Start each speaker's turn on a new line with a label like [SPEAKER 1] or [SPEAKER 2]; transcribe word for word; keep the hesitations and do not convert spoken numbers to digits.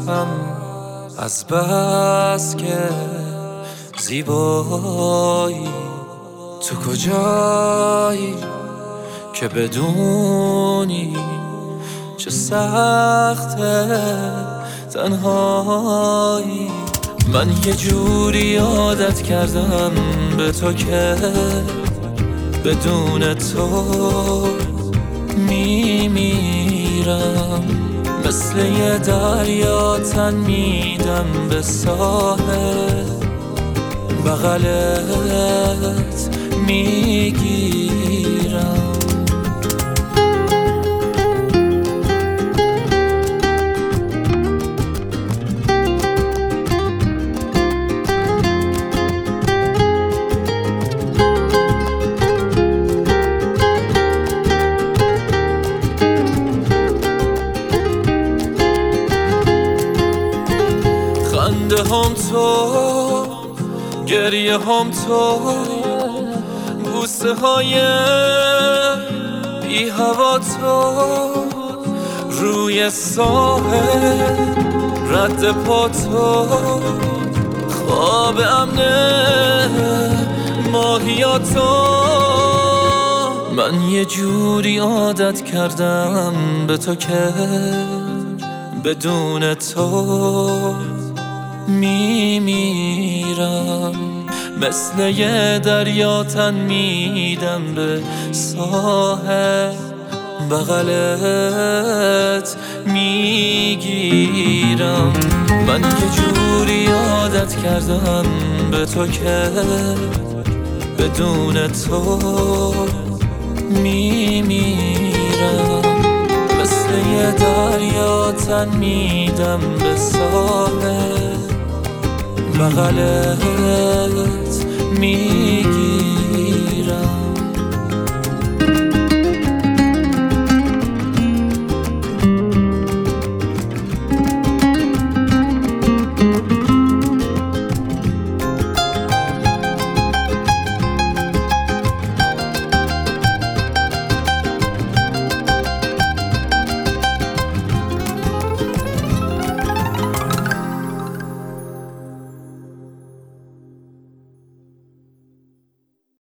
[SPEAKER 1] هم از بس که زیبایی. تو کجایی که بدونی چه سخته تنهایی. من یه جوری عادت کردم به تو که بدون تو میمیرم. مثل یه دریا تن میدم به ساحل، بغلت میگیرم. خنده هم تو، گریه هم تو، بوسه های بی هوا تو، روی ساحل رد پا تو، خواب امن ماهیاتو. من یه جوری عادت کردم به تو که بدون تو میمیرم. مثل یه دریا تن میدم به ساحل، بغلت میگیرم. من یه جوری عادت کردم به تو که بدون تو میمیرم. مثل یه دریا تن میدم به ساحل، بغلت میگیرم.